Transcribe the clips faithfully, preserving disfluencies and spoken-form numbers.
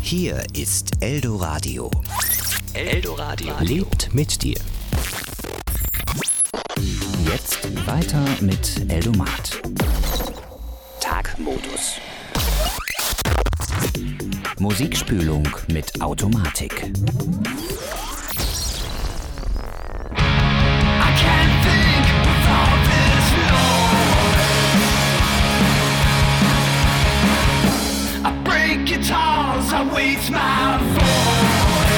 Hier ist Eldoradio. Eldoradio Lebt mit dir. Jetzt weiter mit Eldomat. Tagmodus. Musikspülung mit Automatik. Guitars, I wait my voice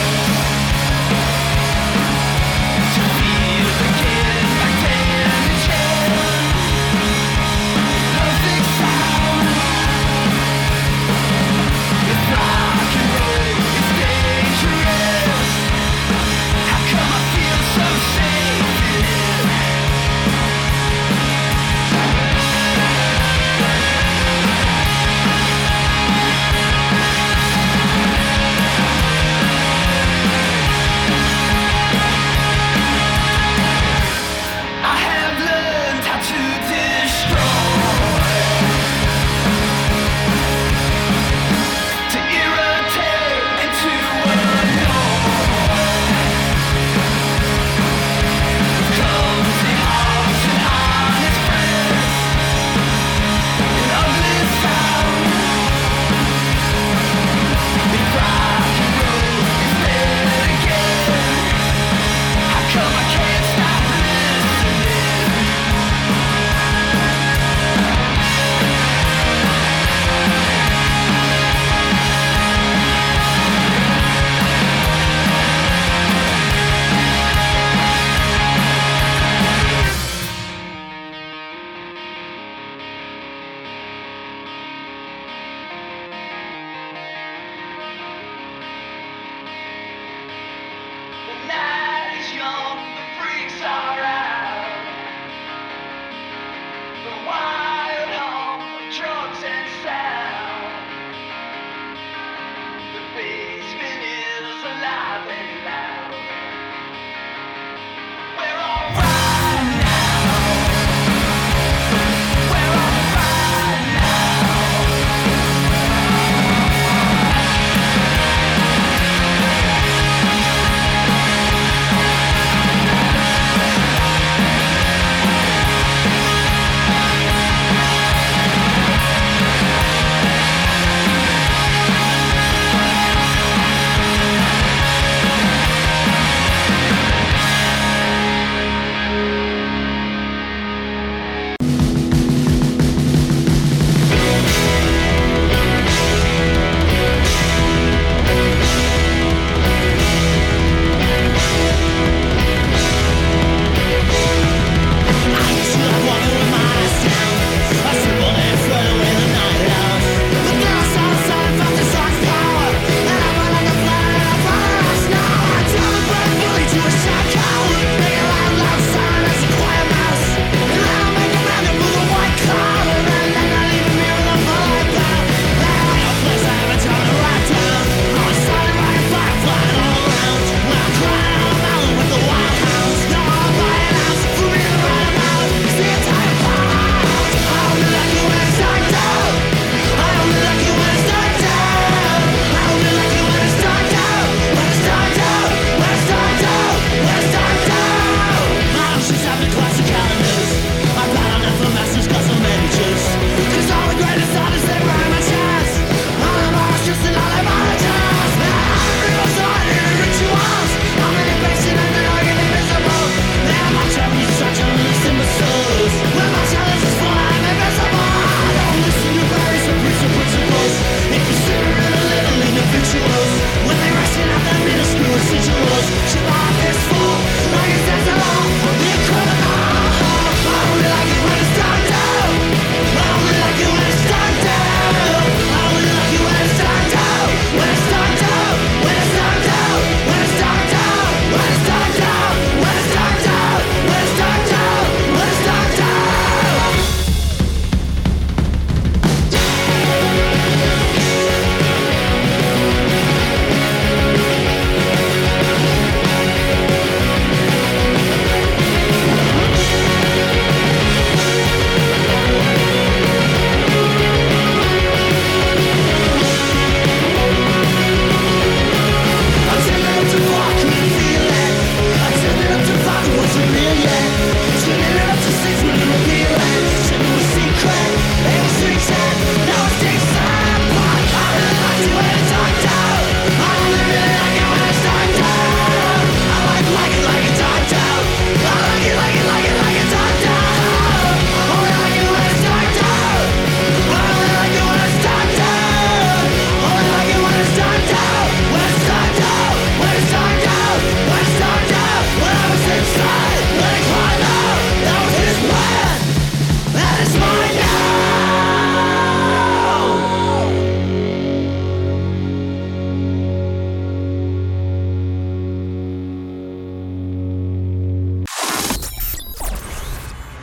to feel again like damage. Perfect sound. It's rock and roll, it's dangerous. How come I feel so safe in it?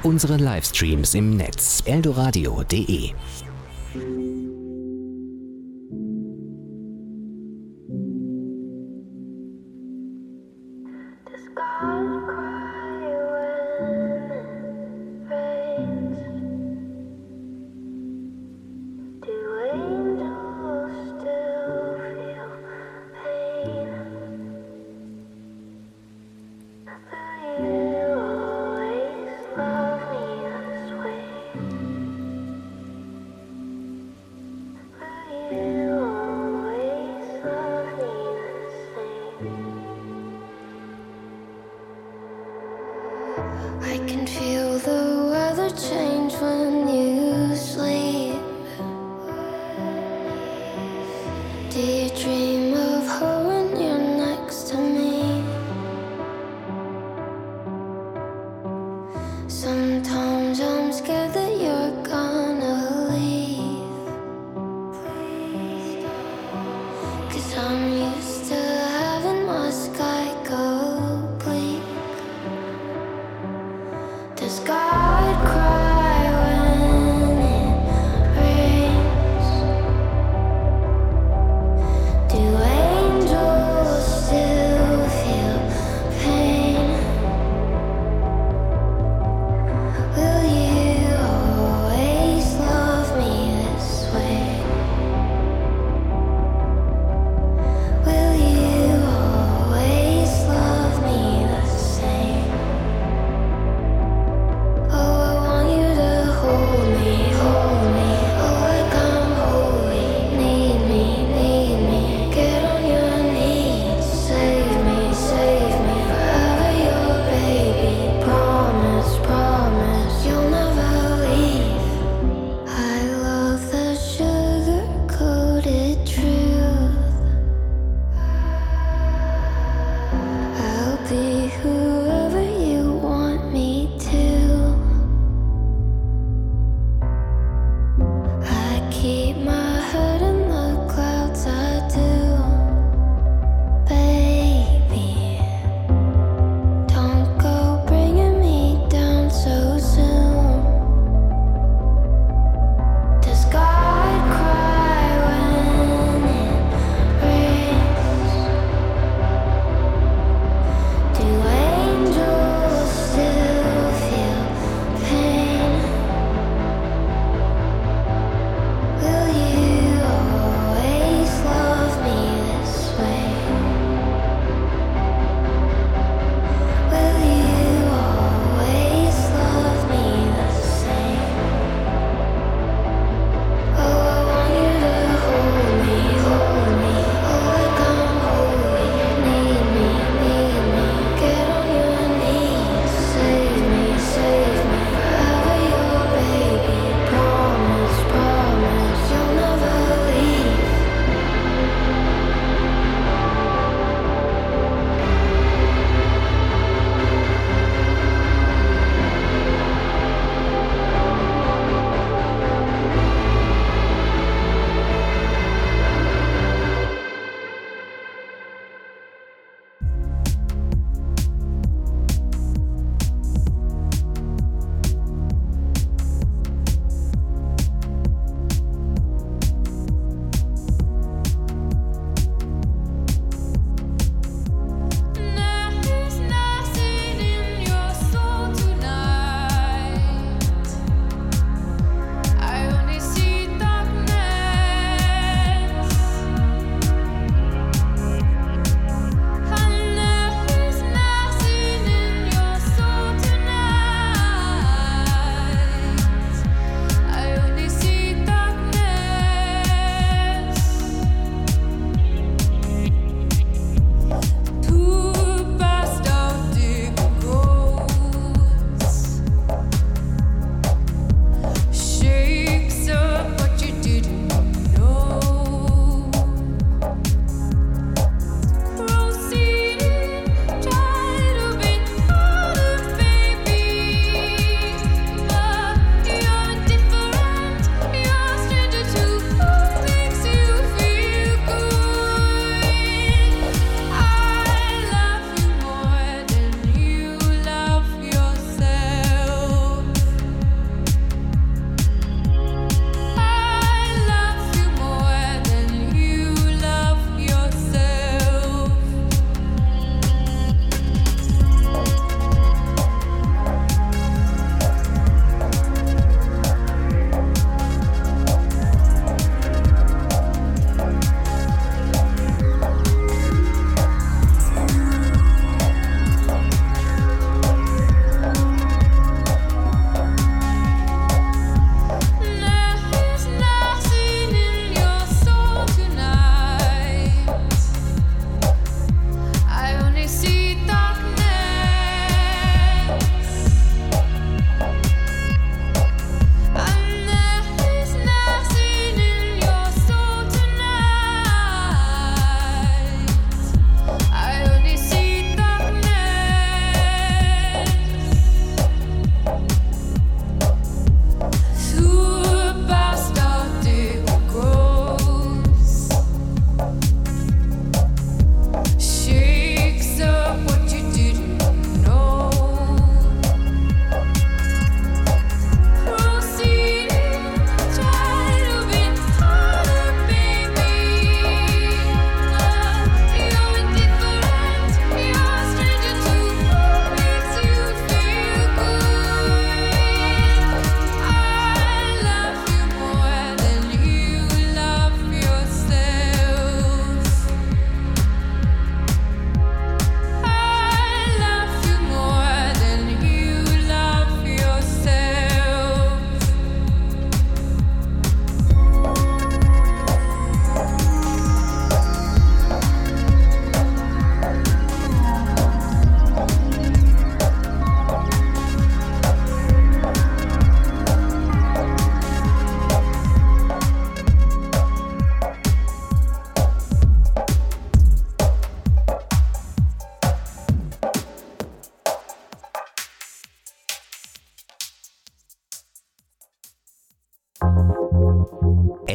Unsere Livestreams im Netz eldoradio punkt de. I can feel the weather change when you sleep. Do you dream of her when you're next to me? Sometimes I'm scared that you're gonna leave, 'cause I'm used to having my sky go bleak. Does God cry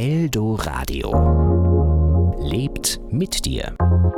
Eldoradio. Lebt mit dir.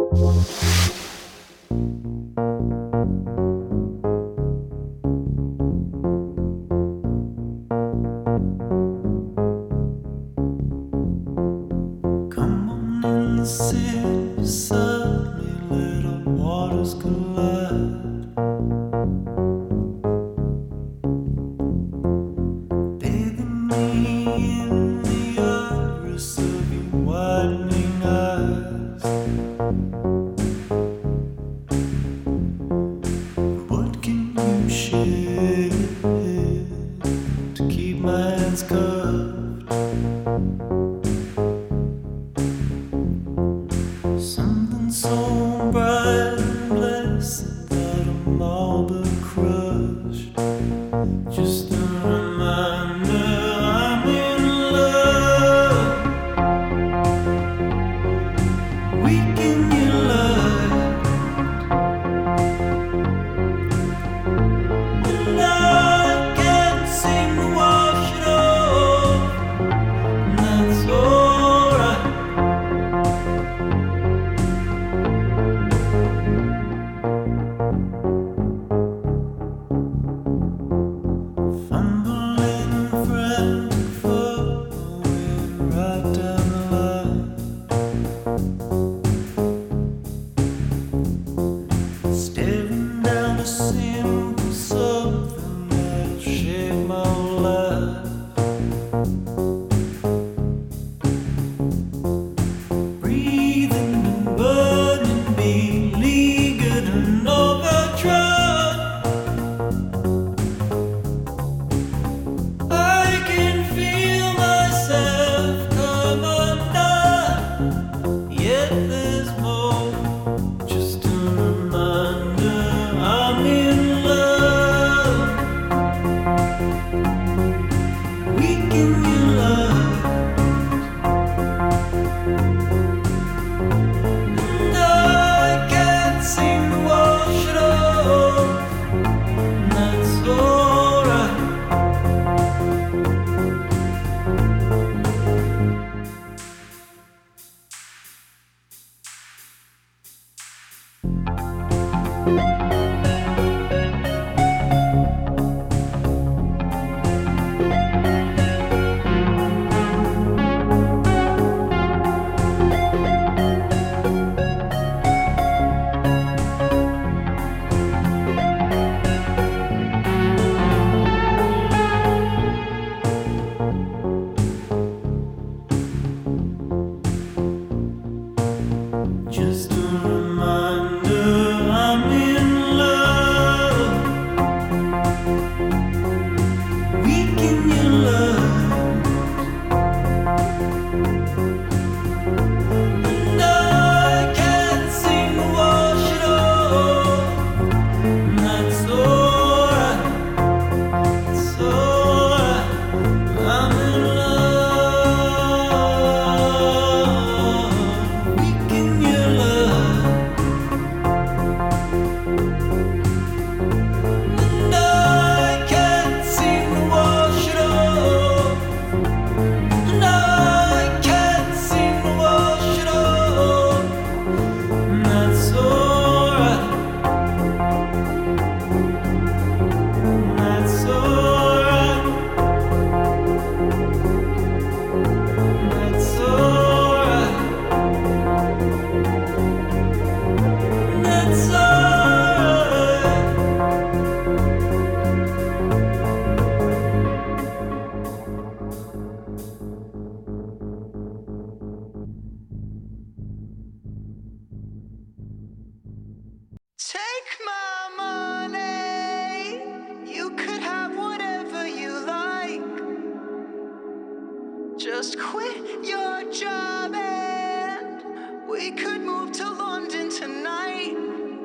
Just quit your job and we could move to London tonight.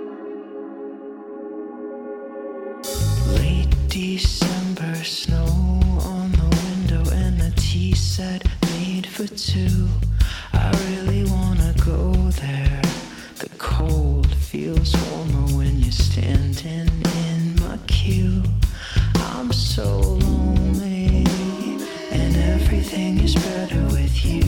Late December, snow on the window and a tea set made for two. I really wanna go there. The cold feels warmer when you're standing in my queue. I'm so lonely and everything is better with you.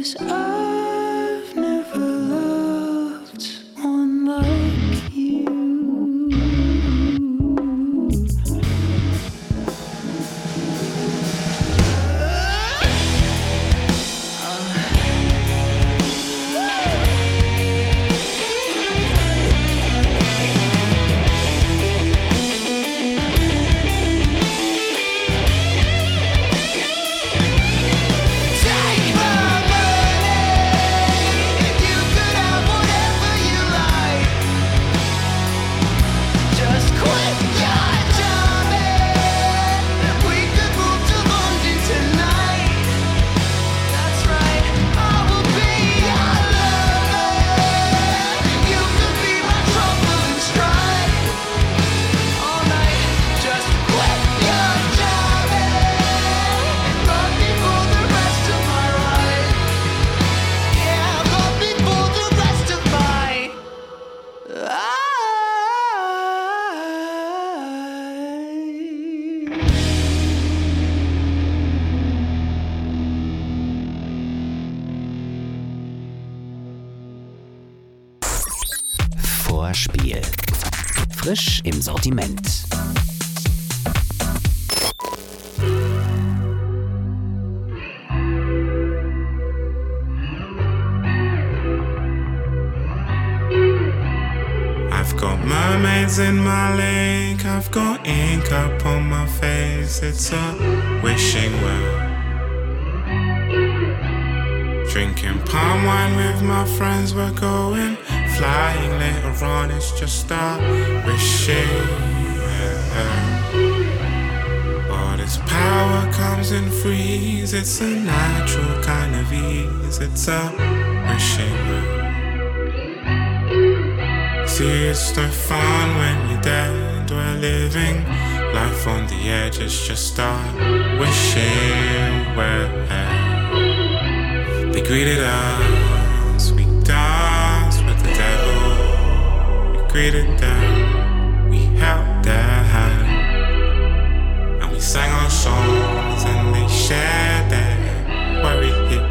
'cause I've never loved one like you. Vorspiel. Frisch im Sortiment. I've got mermaids in my lake, I've got ink up on my face, it's a wishing well. Drinking palm wine with my friends, we're going flying later on, it's just a wishing well. All this power comes in freeze, it's a natural kind of ease, it's a wishing well. See, it's no fun when you're dead, we're living life on the edge, it's just a wishing well. They greeted us, we danced with the devil. We greeted them, we held their hand, and we sang our songs and they shared their worry.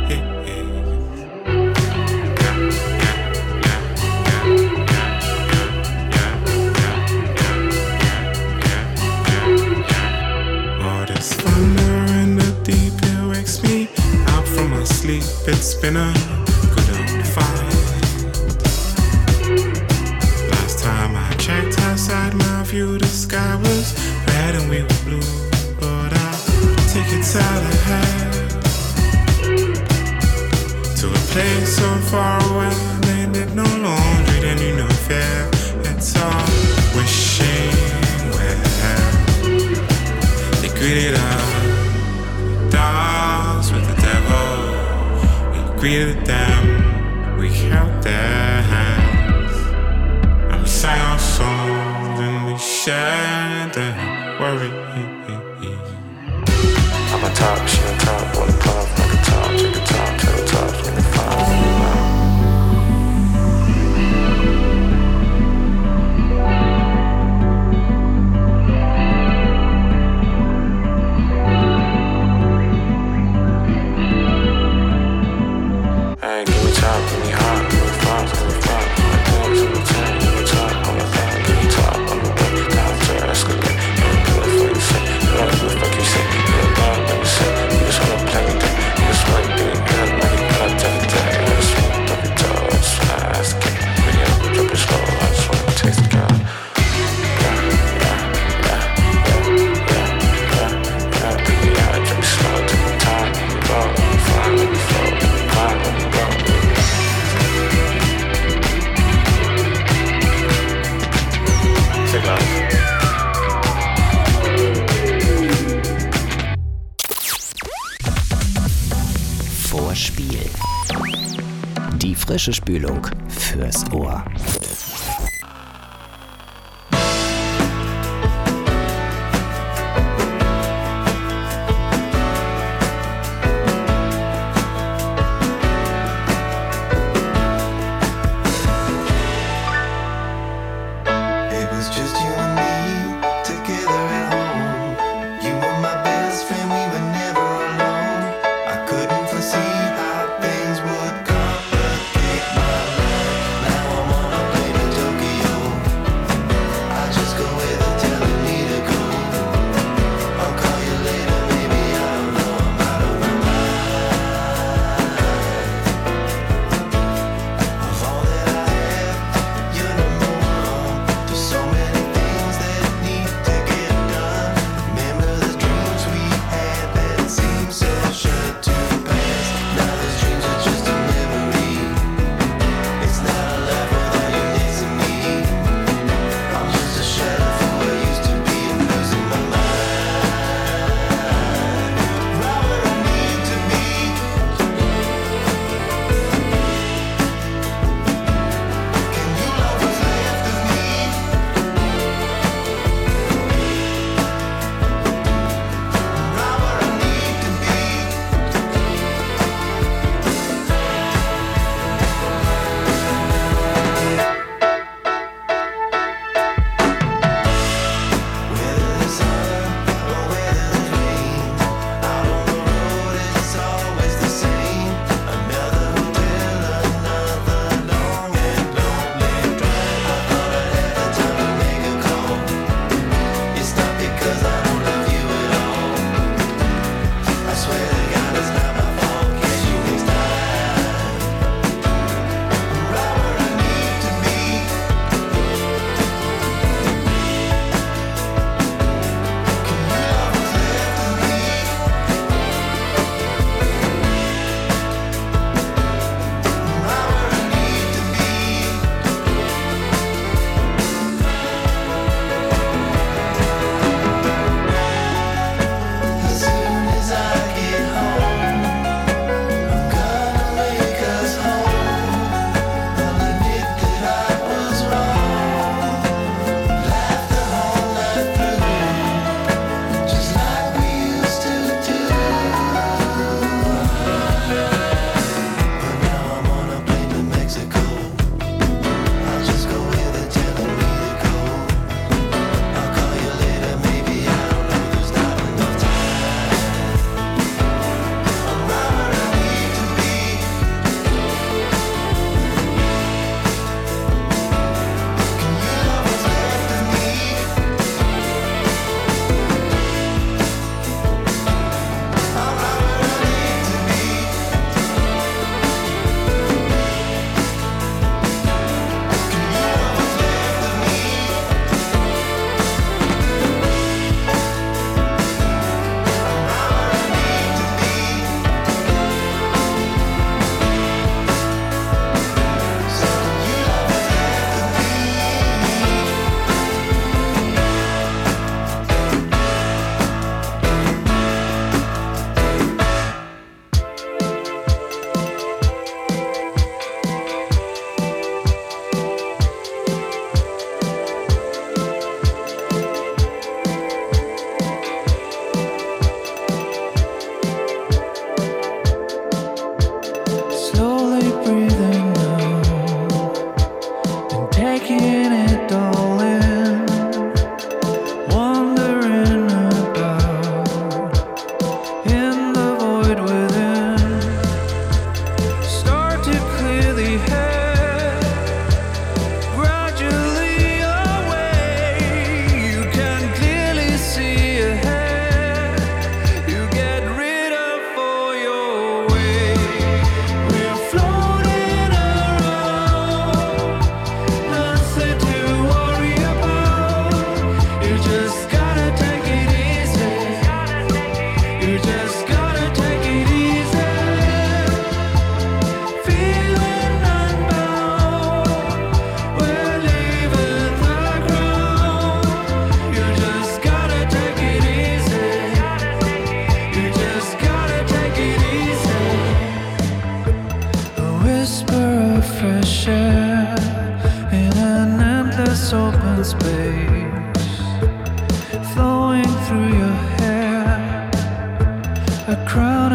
All this thunder in the deep, it wakes me out from my sleep. It's been a good old fight. Last time I checked outside my view, the sky was red and we were blue. But I'll take it out ahead to a place so far away. They did no laundry, they knew no fear. It's all wishing well. They greeted us, we danced with the devil. Greeted them, we held their hands, and we sang our songs and we shared their worry. I'm on top, she on top, on the puff, like a top, take a top, tell the top, in the five. Vorspiel. Die frische Spülung fürs Ohr. Things will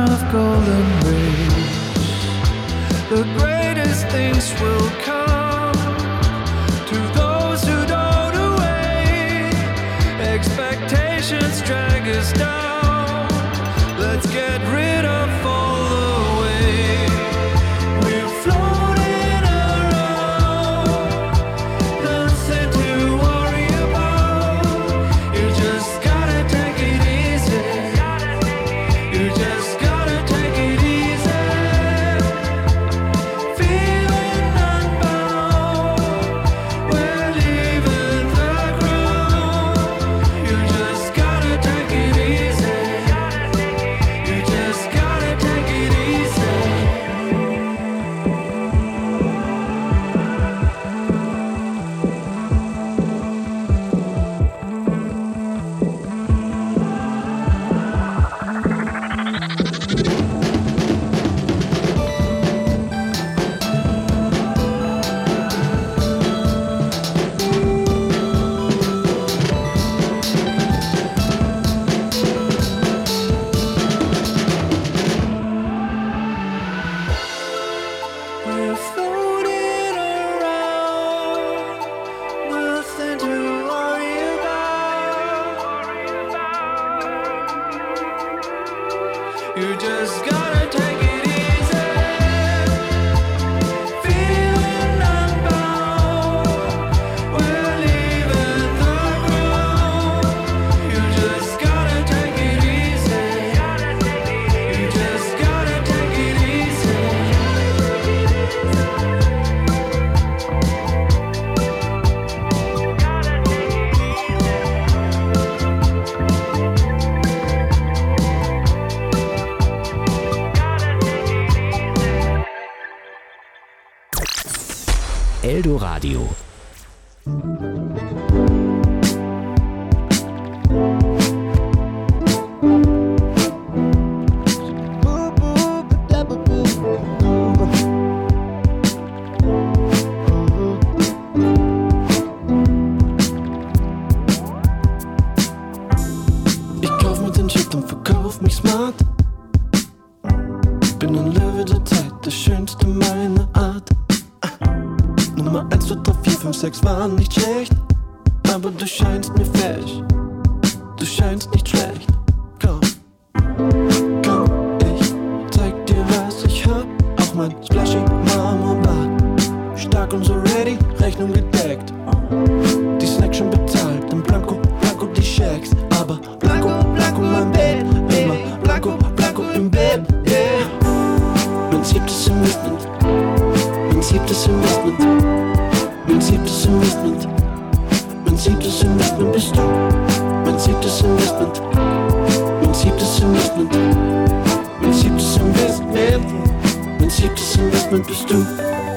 of golden rings. The greatest things will come to those who don't await. Expectations drag us down. Let's get rid of all the weight. We're floating around, nothing to worry about. You just gotta take it easy. You just gotta take it easy. Feeling unbound, we're leaving the ground. You just gotta take it easy. You just gotta take it easy. We're floating around, nothing to worry about. You just gotta take it easy. Feeling unbound, we're leaving the ground. You just gotta take it easy. You just gotta take it easy. Eldoradio. Ich kauf mir den Shit und verkauf mich smart. Bin ein Löwe der Zeit, das schönste meiner Art. Nummer eins, zwei, drei, vier, fünf, sechs waren nicht schlecht. Aber du scheinst mir fesch. Du scheinst nicht schlecht. Komm, komm, ich zeig dir, was ich hab. Auch mein splashy Marmorbad. Stark und so ready, Rechnung gedeckt. Die Snacks schon bezahlt, in Blanco, Blanco die Shacks. Aber Blanco, Blanco mein Bett. Immer Blanco, Blanco im Bett, yeah. Mein siebtes Investment. Mein siebtes Investment. Mein siebtes Investment. Mein siebtes Investment bist du. Mein siebtes Investment. Mein siebtes Investment. Mein siebtes Investment. Mein siebtes Investment bist du.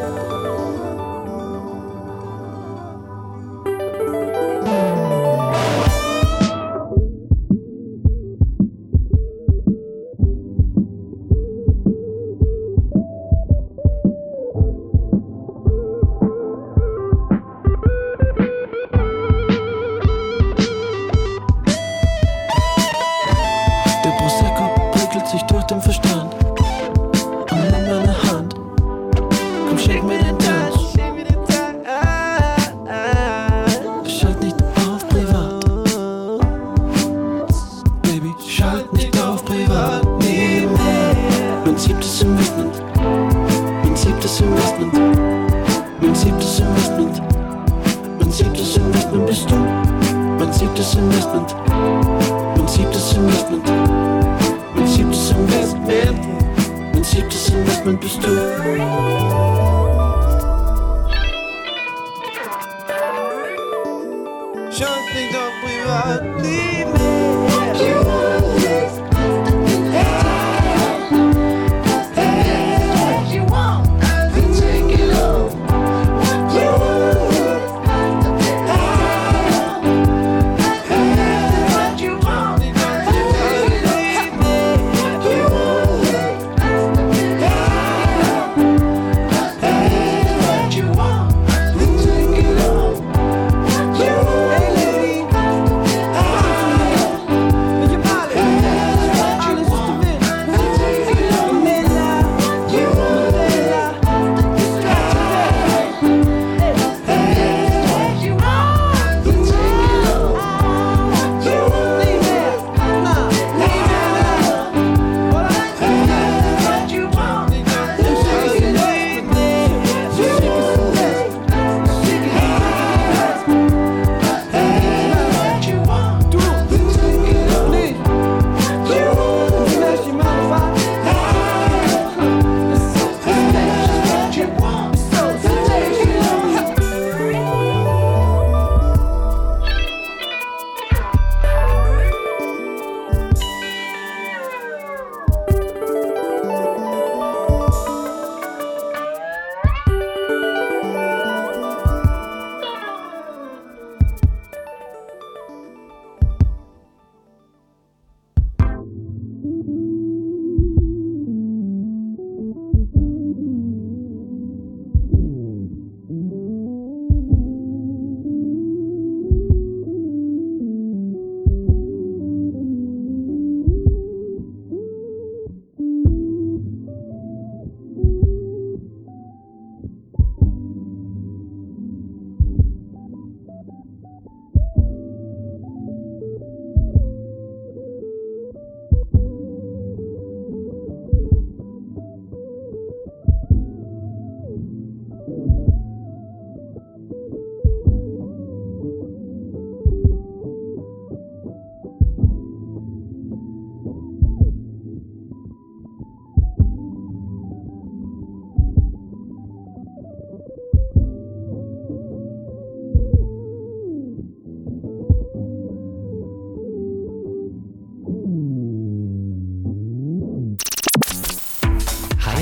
Der Prosecco prickelt sich durch den Verstand. Und nimm meine Hand. Komm, schick mir den Tanz. Schalt nicht auf privat. Baby, schalt nicht auf privat. Nie mehr. Mein siebtes Investment. Mein siebtes Investment. Mein siebtes Investment. Mein siebtes Investment bist du. Mein siebtes Investment. Mein siebtes Investment. Mein siebtes Investment. Mein siebtes Investment bist du. Schalt nicht auf privat. Nie mehr.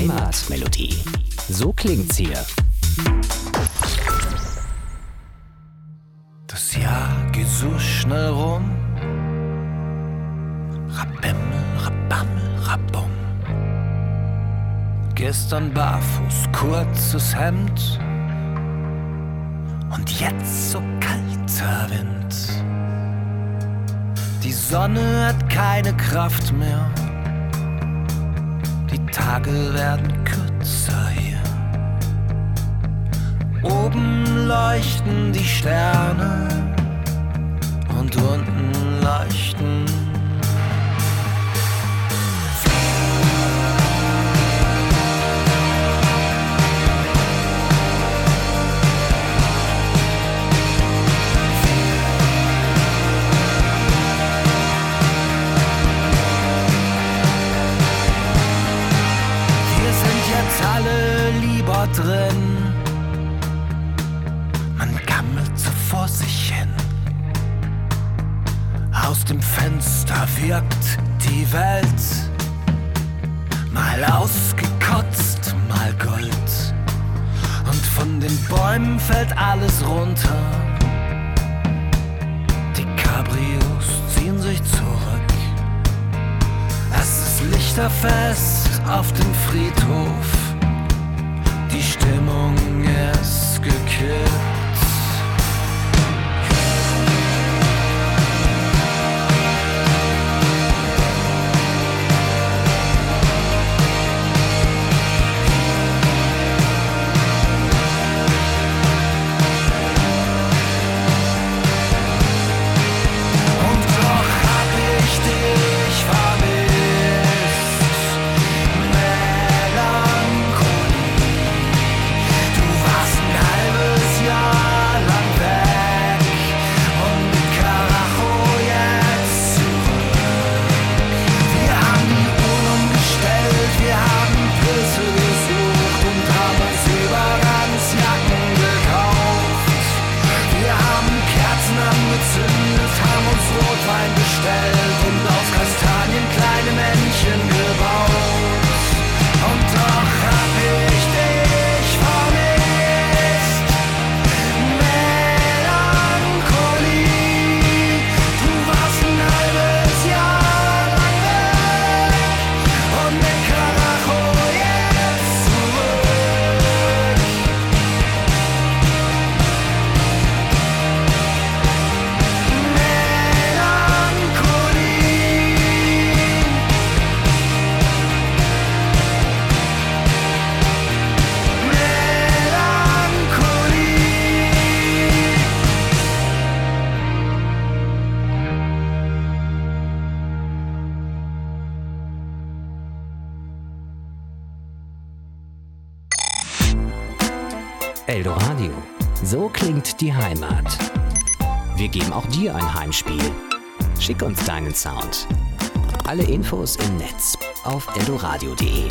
Heimatmelodie. So klingt's hier. Das Jahr geht so schnell rum. Rabimmel, rabammel, rabum. Gestern barfuß, kurzes Hemd. Und jetzt so kalter Wind. Die Sonne hat keine Kraft mehr. Die Tage werden kürzer hier. Oben leuchten die Sterne und unten leuchten alle lieber drin. Man gammelt so vor sich hin. Aus dem Fenster wirkt die Welt. Mal ausgekotzt, mal Gold. Und von den Bäumen fällt alles runter. Die Cabrios ziehen sich zurück. Es ist Lichterfest auf dem Friedhof. Die Stimmung ist gekippt. Und doch hab ich dich vermisst. Rotwein bestellt und aus Kastanien kleine Männchen gebaut. Und doch hab ich dich vermisst. Melancholie, du warst ein halbes Jahr lang weg und mit Karacho jetzt zurück. Eldoradio. So klingt die Heimat. Wir geben auch dir ein Heimspiel. Schick uns deinen Sound. Alle Infos im Netz auf eldoradio punkt de.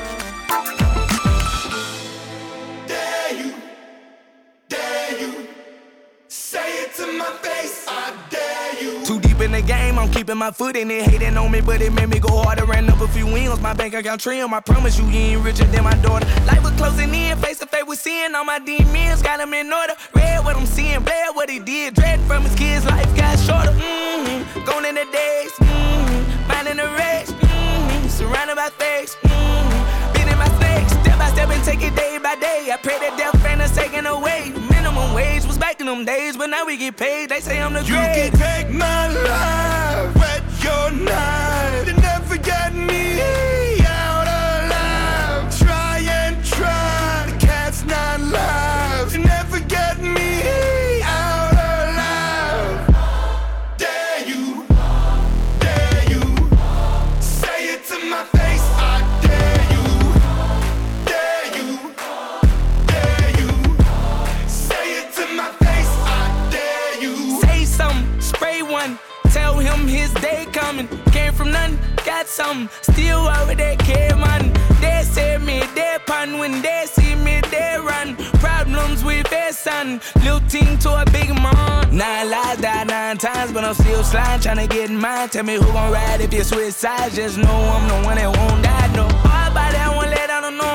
Dare you, dare you, say it to my face, I dare you. Too deep in the game, I'm keeping my foot in it. Hating on me, but it made me go harder. Ran up a few wins, my bank account trim. I promise you, you ain't richer than my daughter. Life was closing in, face to face with sin. All my demons got them in order. Read what I'm seeing, bled what he did. Dread from his kids, life got shorter. Mm-hmm. Gone in the days, mm-hmm. Minding the race, mm-hmm. Surrounded by fakes, mm-hmm. Beating my snakes, step by step and take it day by day. I pray that death ain't us taken away. Minimum wage was back in them days, but now we get paid. They say I'm the You great. can take my life, wet your knife, and never get me out alive. Try and try, the cat's not live. You never get me out alive. Dare you, dare you, say it to my face, I dare you. Dare you, dare you, say it to my face, I dare you. Say something, spray one. Tell him his day coming. Came from nothing, got something. Still over that care man. They say me, they pan. When they see me, they run. Problems with their son. Little team to a big man. Nine lives, died nine times, but I'm still sliding, trying to get in mine. Tell me who gon' ride if you switch sides. Just know I'm the one that won't die, no. All about that, I won't let out, no.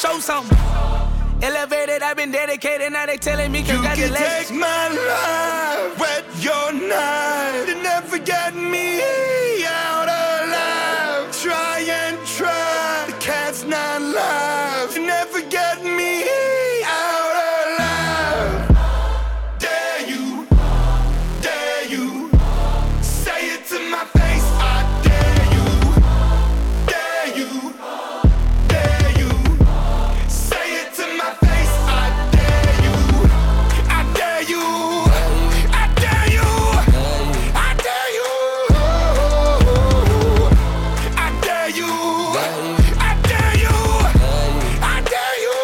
show something. Elevated, I've been dedicated, now they telling me congratulations. You can take my life, wet your knife. You never get me out alive. Try and try, the cat's not alive. You never get me out alive. Dare you, dare you, say it to my face. I dare you, dare you, dare you, say it to my face. I dare you, I dare you, I dare you, I dare you, I dare you, I dare you, I dare you.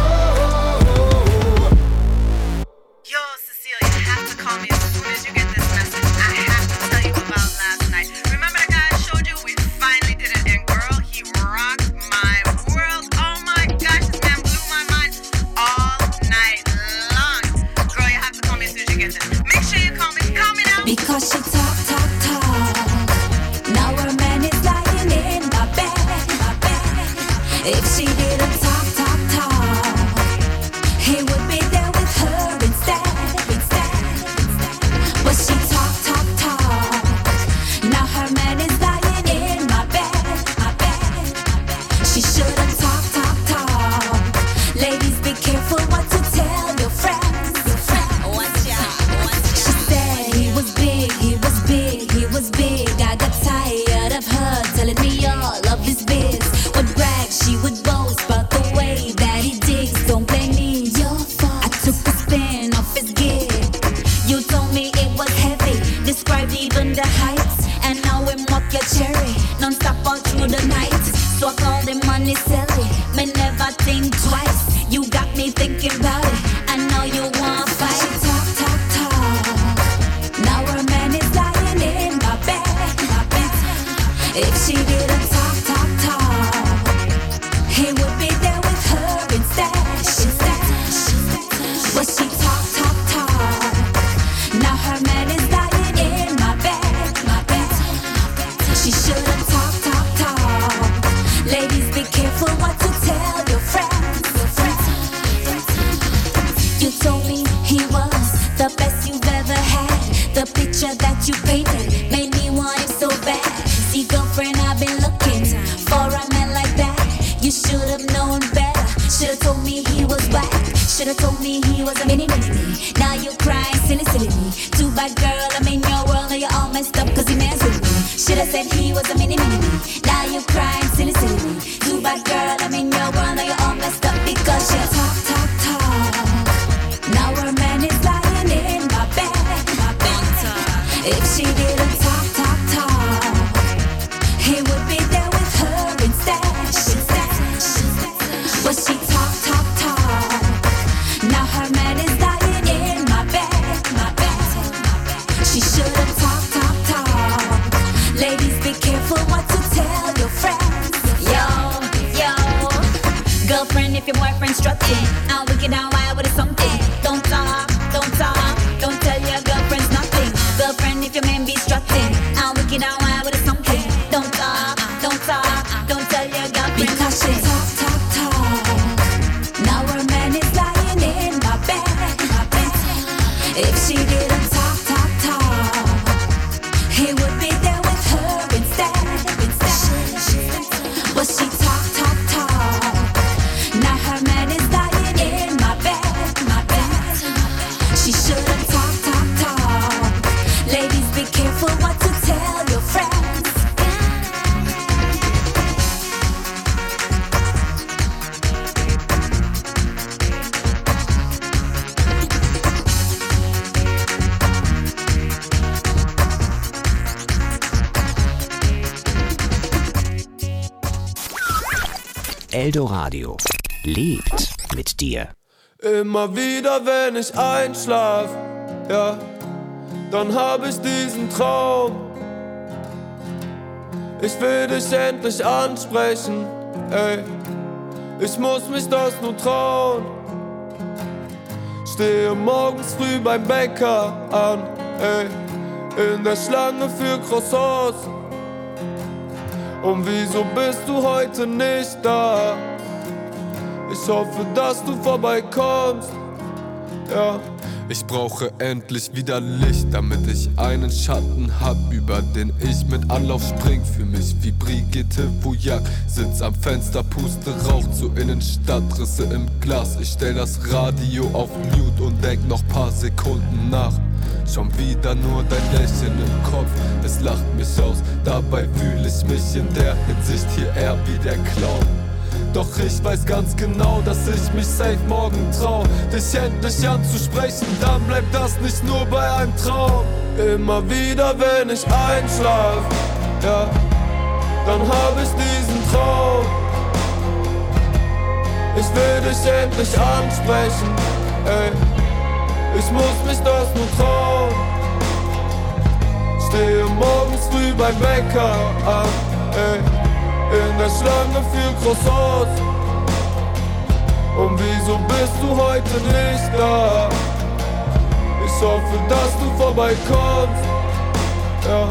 Yo, Cecilia, you have to call me as soon as you get this message. I have to tell you about last night. Remember the guy I showed you? We finally did it, and girl, he rocked my world. Oh my gosh, this man blew my mind all night long. Girl, you have to call me as soon as you get this. Make sure you call me. Call me now. Because she talk, talk, talk. Now her man is lying in my bed, my bed. If she didn't talk, talk, talk, he would be there with her instead, instead, instead. But she talk, talk, talk. Now her man is lying in my bed, my bed. She shouldn't talk, talk, talk. Ladies, be careful what to tell your friends, your friends. Watch out, watch She said he was big, he was big, he was big. I got tired of her telling me all of his biz. Would brag, she would boast about the way that he digs. Don't blame me, your fault. I took a spin off his gig. You told me it was heavy, described even the heights. And now we mock your cherry, non-stop all through the night. So I called him money silly, may never think twice. You got me thinking about it, I know you want fight. Talk, talk, talk. Now her man is lying in my bed, my bed. If she didn't talk, talk, talk, he would be there with her instead, instead. But she talk, talk, talk. Now her man is lying in my bed, my bed. She shouldn't talk, talk, talk. Ladies, be careful what to tell your friends, your friends. You told me he was the best you've ever had. The picture that you painted made me want him so bad. See, girlfriend, I've been looking for a man like that. You should have known better. Should have told me he was whack. Should have told me he was a mini mini me. Now you're crying, silly, silly me. Too bad, girl, I'm in your world. Now you're all messed up cause he messed with me. Should have said he was a mini mini me. Now you're crying, silly, silly me. Too bad, girl, I'm in your world. Now you're all messed up because you talk, talk, talk. Now her man is lying in my bed, my bed. If she didn't talk, talk, talk, he would be there with her instead, instead. But she talk, talk, talk. Now her man is lying in my bed, my bed. She shouldn't talk, talk, talk. Ladies, be careful what to tell your friends. Yo, yo, girlfriend, if your boyfriend's strutting, I'll wick it down wild with something. Don't talk, don't talk, don't tell your girlfriends nothing. Girlfriend, if your man be strutting, I'll wick it down wild with something. Don't talk, don't talk, don't tell your girlfriend because she talk, talk, talk. Now her man is lying in my bed, my bed. If she didn't talk, talk, talk, he would be there with her instead, instead. But she talk, talk, talk. Now her man is lying in my bed, my bed. She shouldn't talk, talk, talk. Ladies, be careful what to tell your friends. Eldoradio lebt mit dir. Immer wieder, wenn ich einschlaf, ja, dann hab ich diesen Traum. Ich will dich endlich ansprechen, ey, ich muss mich das nur trauen. Stehe morgens früh beim Bäcker an, ey, in der Schlange für Croissants. Und wieso bist du heute nicht da? Ich hoffe, dass du vorbeikommst. Ja. Ich brauche endlich wieder Licht, damit ich einen Schatten hab, über den ich mit Anlauf spring. Für mich wie Brigitte Bouillac, sitz am Fenster, puste Rauch zur Innenstadt, Risse im Glas. Ich stell das Radio auf Mute und denk noch paar Sekunden nach. Schon wieder nur dein Lächeln im Kopf, es lacht mich aus. Dabei fühl ich mich in der Hinsicht hier eher wie der Clown. Doch ich weiß ganz genau, dass ich mich safe morgen trau, dich endlich anzusprechen, dann bleibt das nicht nur bei einem Traum. Immer wieder, wenn ich einschlaf, ja, dann hab ich diesen Traum. Ich will dich endlich ansprechen, ey, ich muss mich das nur trauen. Stehe morgens früh beim Bäcker an, ey, in der Schlange für Croissants. Und wieso bist du heute nicht da? Ich hoffe, dass du vorbeikommst. Ja.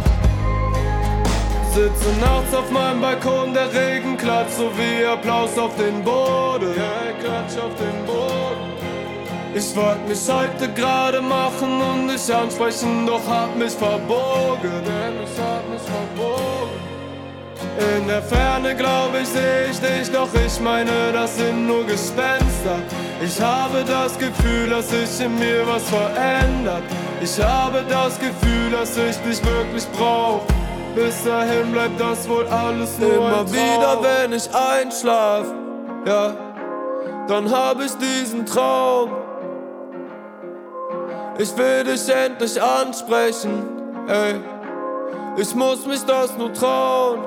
Sitze nachts auf meinem Balkon, der Regen klatscht so wie Applaus auf den Boden. Ja, ich klatsch auf den Boden. Ich wollte mich heute gerade machen und dich ansprechen, doch hab mich verbogen. Denn ich hab mich verbogen. In der Ferne glaub ich, seh ich dich, doch ich meine, das sind nur Gespenster. Ich habe das Gefühl, dass sich in mir was verändert. Ich habe das Gefühl, dass ich dich wirklich brauch. Bis dahin bleibt das wohl alles nur immer ein Traum. Wieder, wenn ich einschlaf, ja, dann hab ich diesen Traum. Ich will dich endlich ansprechen, ey, ich muss mich das nur trauen.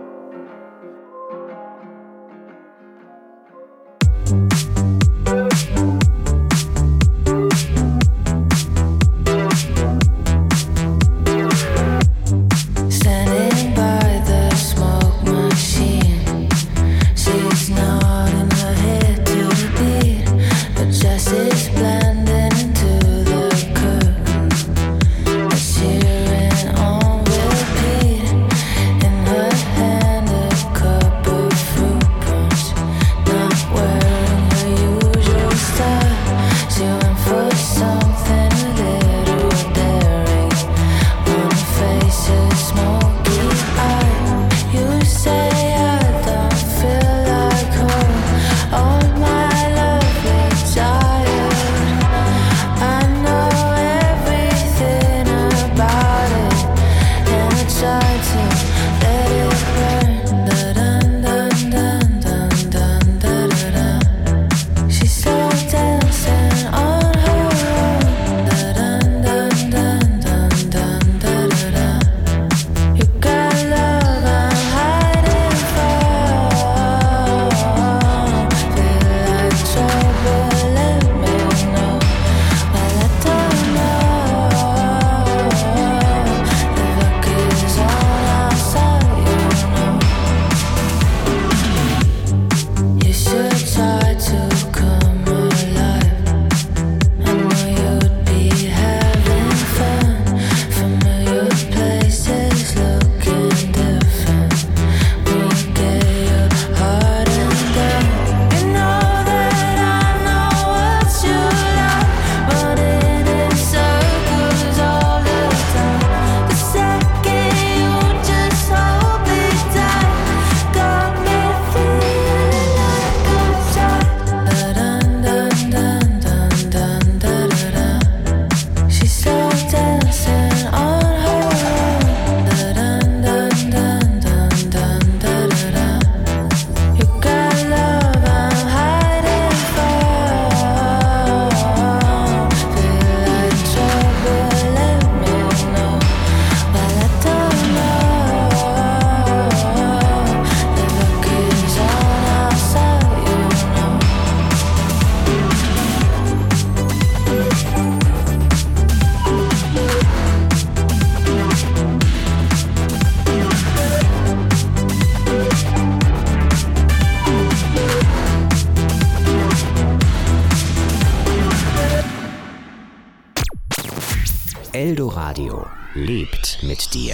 Eldoradio lebt mit dir.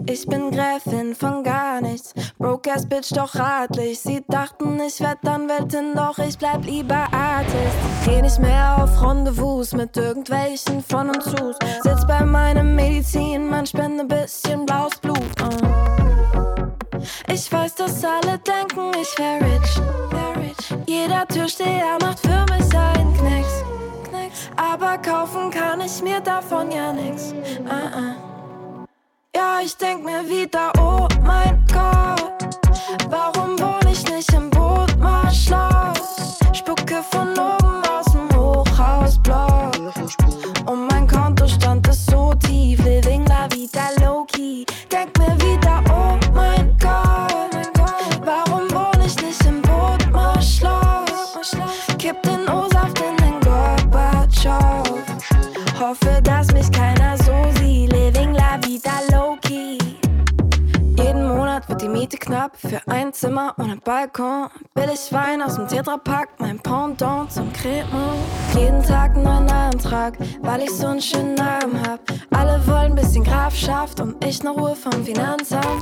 Ich bin Gräfin von gar nichts, broke ass Bitch, doch ratlich. Sie dachten, ich werd Anwältin, doch ich bleib lieber Artist. Geh nicht mehr auf Rendezvous mit irgendwelchen von und zus. Sitz bei meinem Medizin, man spende bisschen blaues Blut. uh. Ich weiß, dass alle denken, ich wär rich, wär rich. Jeder Türsteher macht für mich einen Knicks, Knicks. Aber kaufen kann ich mir davon ja nix. uh-uh. Ja, ich denk mir wieder, oh mein Gott, warum wohne ich nicht im Bootmarschloss? Spucke von oben aus dem Hochhausblock und mein Kontostand ist so tief, living la vida low-key. Denk mir wieder, oh mein Gott, warum wohne ich nicht im Bootmarschloss? Kipp den O-Saft in den Gorbatschow, hoffe, dass mich keiner so sieht, living la vida low-key. Jeden Monat wird die Miete knapp für ein Zimmer und ein Balkon. Billig Wein aus dem Tetrapack, mein Pendant zum Cremant. Jeden Tag einen neuen Antrag, weil ich so einen schönen Namen hab. Alle wollen bisschen Grafschaft und ich ne Ruhe vom Finanzamt.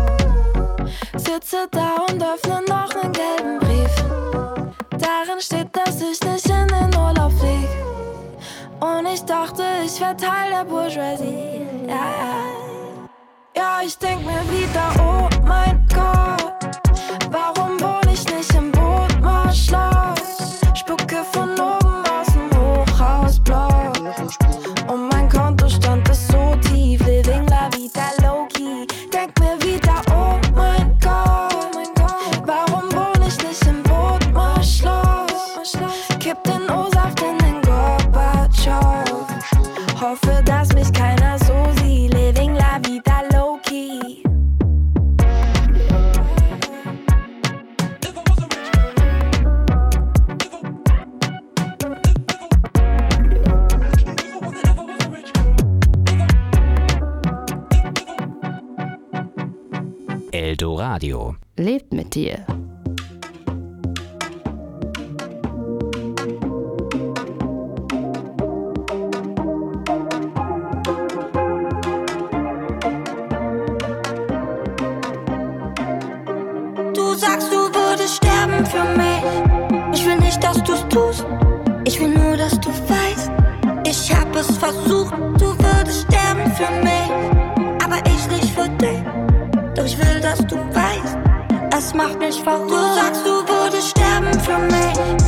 Sitze da und öffne noch nen gelben Brief. Darin steht, dass ich nicht in den Urlaub flieg. Und ich dachte, ich wär Teil der Bourgeoisie. Ja, ja. Ja, ich denk mir wieder, oh mein Gott, warum wohne ich nicht im Bootmarschloss? Spucke von oben aus dem Hochhausblock und mein Kontostand ist so tief, living la vida low-key. Denk mir wieder, oh mein Gott, warum wohne ich nicht im Bootmarschloss? Kipp den O-Saft in den Gorbatschow, hoffe, dass mich keiner so sieht, living la vida low-key. Eldoradio lebt mit dir. Du sagst, du würdest sterben für mich. Ich will nicht, dass du's tust. Ich will nur, dass du weißt, ich hab es versucht. Du würdest sterben für mich, aber ich nicht für dich. Doch ich will, dass du weißt, es macht mich verrückt. Du sagst, du würdest sterben für mich.